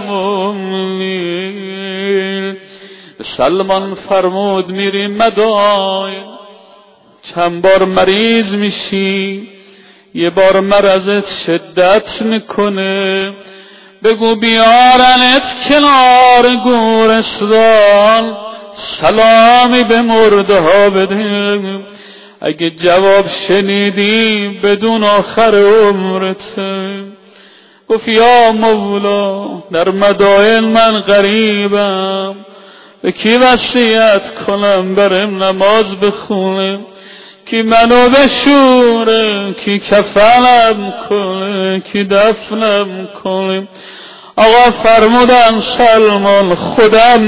المؤمنین. سلمان فرمود میریم مدائن، چند بار مریض میشی، یه بار مرضت شدت میکنه، بگو بیارنت کنار گورستان سلامی به مرده ها بده. اگه جواب شنیدی بدون آخر عمرت. گفت یا مولا در مدائن من غریبم، به کی وصیت کنم برم نماز بخونم، کی منو بشوره، کی کفنم کنه، کی دفنم کنه. آقا فرمودن سلمان خودم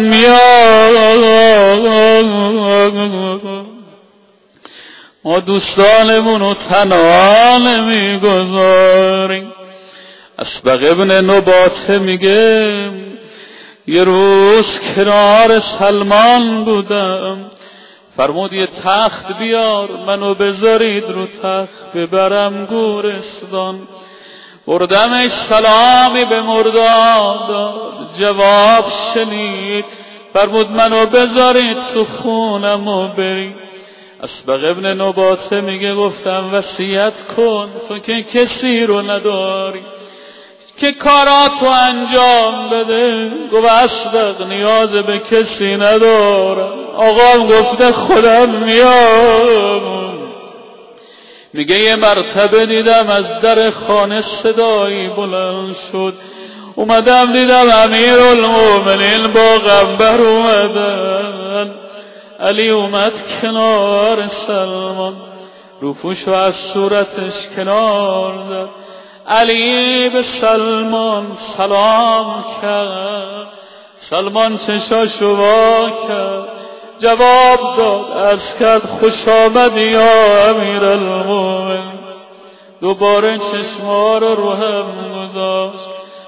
میاد، ما دوستانمونو تنها نمیگذاریم. اسبق ابن نباته میگه یه روز کنار سلمان بودم، فرمود یه تخت بیار منو بذارید رو تخت ببرم گورستان. بردمش سلامی به مردار داد، جواب شنید فرمود منو بذارید تو خونم و برید. اسبق ابن نباته میگه گفتم وصیت کن تو که کسی رو نداری که کاراتو انجام بده. گفت اسبق نیاز به کسی ندارم، آقام گفته خودم میام. میگه یه مرتبه دیدم از در خانه صدایی بلند شد، اومدم دیدم امیرالمومنین با غمبر اومدن. علی اومد کنار سلمان، روپوشو از صورتش کنار زد. علی به سلمان سلام کرد، سلمان چشاشو وا کرد، جواب داد از کرد خوش آمدی یا امیرالمومنین. دوباره چشما رو رو هم گذاشت،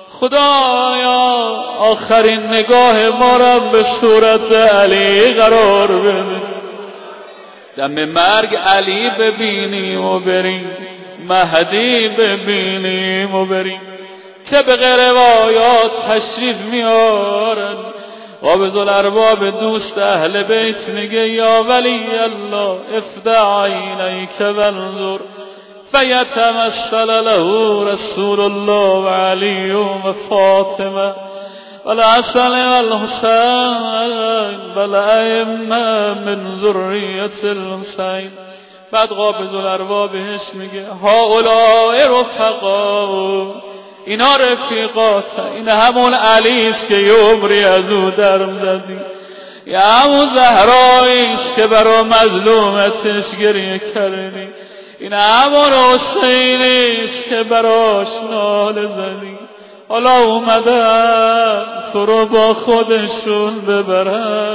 خدایا آخرین نگاه ما را به صورت علی قرار بده، دم مرگ علی ببینیم و بریم، مهدی ببینیم و بریم. طبق روایات تشریف میارن قابض الارباب دوست اهل بیت میگه یا ولی الله افتح عینیک وانظر فیتمثل له رسول الله و علی و فاطمه والحسن والحسین والائمه من ذریة الحسین. بعد قابض الارواح بهش میگه هؤلاء رفقا، اینا رفیقات، این همون علی است که یه عمری از او درم زدی، یا همون زهرایی است که برا مظلومتش گریه کردی، این همون حسینی است که براش ناله زدی. حالا اومدن تو رو با خودشون ببرن.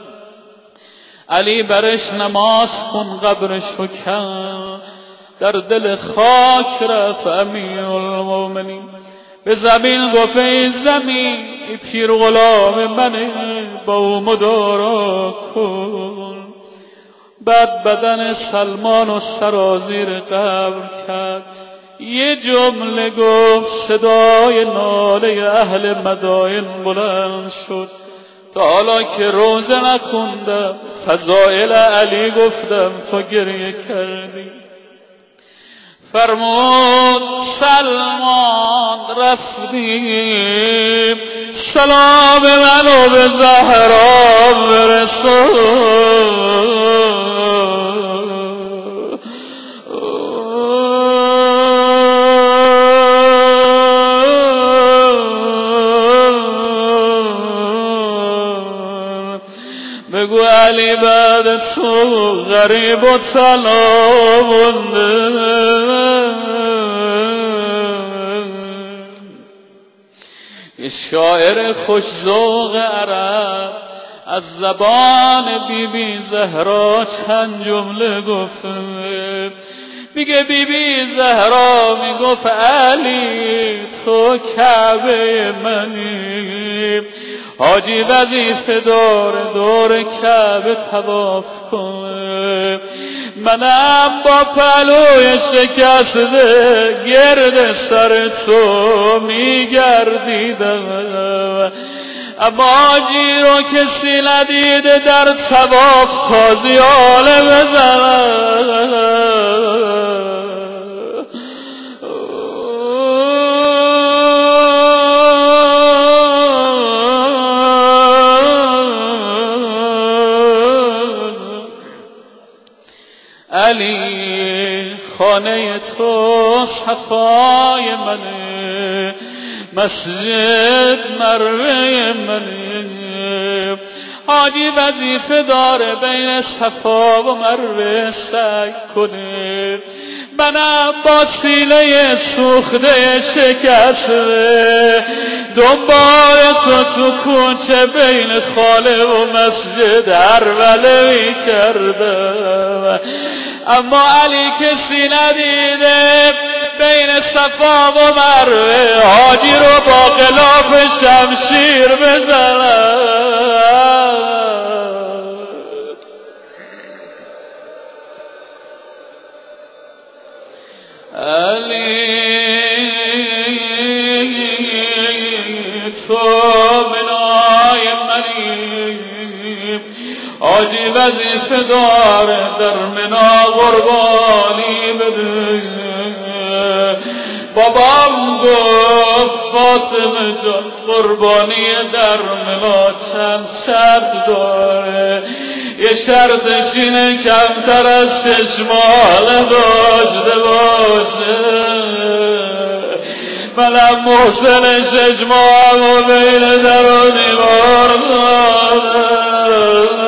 علی برش نماز خون قبرش رو کن، در دل خاک رفت امیرالمومنین. به زمین گفت ای زمین ای پیر غلام منه با او مدارا کن. بعد بدن سلمان و سرازیر قبر کرد، یه جمله گفت صدای ناله اهل مدائن بلند شد. تا حالا که روزه نخوندم فضائل علی گفتم تو گریه کردی. فرمود سلمان رفتیم سلام منو به زهرا برسون. بگو علی بعد تو غریب و تنها مونده. یه شاعر خوش ذوق عرب از زبان بی بی زهرا چند جمله گفته. میگه بی بی زهرا میگفت علی تو کعبه منی، حاجی وظیفه دار دور کعبه طواف کنه، منم با پلوی شکسته گرد سر تو میگردیدم، اما حاجی رو کسی ندیده در طواف تازیانه بزنم. علی خانه تو صفای منه، مسجد مروه منه، حاجی وظیفه داره بین صفا و مروه سعی کنه، منم با سینه سوخته شکسته دنبال تو تو کوچه بین خانه و مسجد هروله می کردم، اما علی کسی ندیده بین صفا و مروه حاجی رو با غلاف شمشیر بزنم. منی آجی وظیفه داره در منا قربانی بده. بابام گفت فاطمه جان قربانی در منا چند شرط داره، یه شرطش اینه کمتر از شش ماه داشته باشه. منم محسن شش ماه و بین در و دیوار دارم.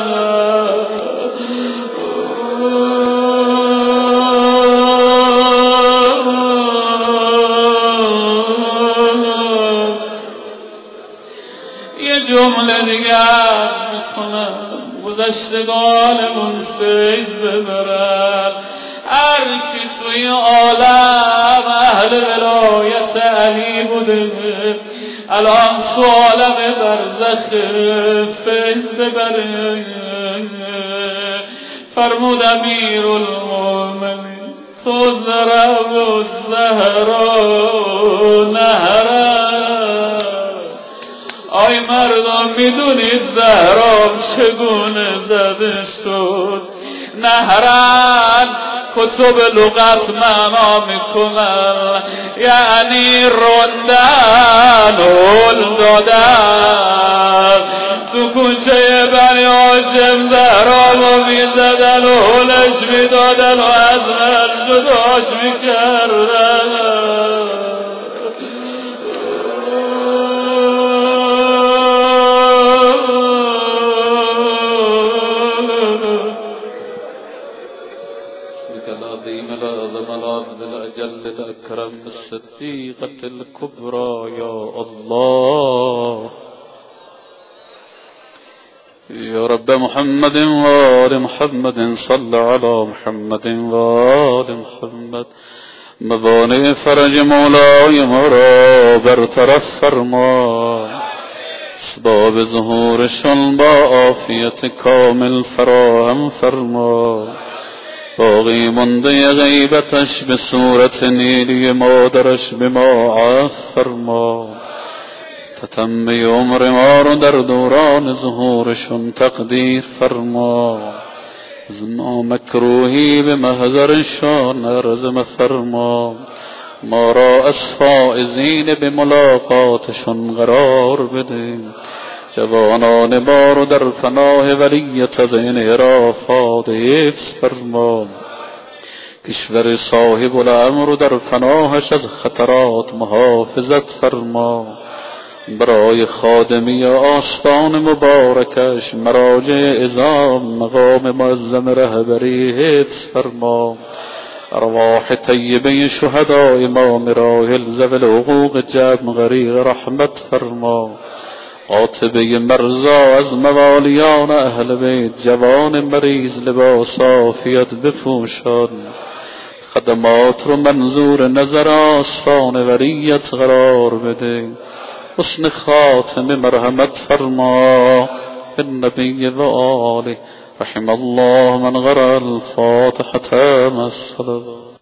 یه جمله دیگه عرض میکنم گذشتگانمون فیض ببرن. هر کی توی عالم اهل ولایت علی بوده الان تو عالم برزخ فیض ببره. فرمود امیرالمومنین تو زرب و زهرا نهرن. آی مردم میدونید زهرا چگونه زده شد؟ نهرن کتب لغت معنا میکنن یعنی روندن هل دادن. تو کوچه بنی هاشم زهرا رو میزدن و هلش میدادن و از من جداش میکردن. الأجل الأكرم الصديقة الكبرى يا الله. يا رب محمد وآل محمد صل على محمد وآل محمد. مباني فرج مولاي مرا برطرف فرما، اسباب ظهورشان با عافیت کامل فراهم فرما. باقی مانده غیبتش به صورت نیلی مادرش به ما عفو فرما. تتمه عمر ما رو در دوران ظهورشون تقدیر فرما. از نامکروهی به محضرشان عرض مفرما. ما را از فائزین به ملاقاتشون قرار بده. جوانان ما رو در پناه ولیت دین عرفات حفظ فرما. کشور صاحب الامر رو در پناهش از خطرات محافظت فرما. برای خادمی آستان مبارکش مراجع عظام مقام معظم رهبری حفظ فرما. ارواح طیبه شهدای امام راحل ذوی الحقوق جمع غریق رحمت فرما. قاطبه مرزا از موالیان اهل بیت جوان مریض لباس عافیت بپوشان. خدمات رو منظور نظر آستان ولیت قرار بده. حسن خاتم مرحمت فرما. بالنبی و آله رحم الله من قرأ الفاتحة مع الصلوات.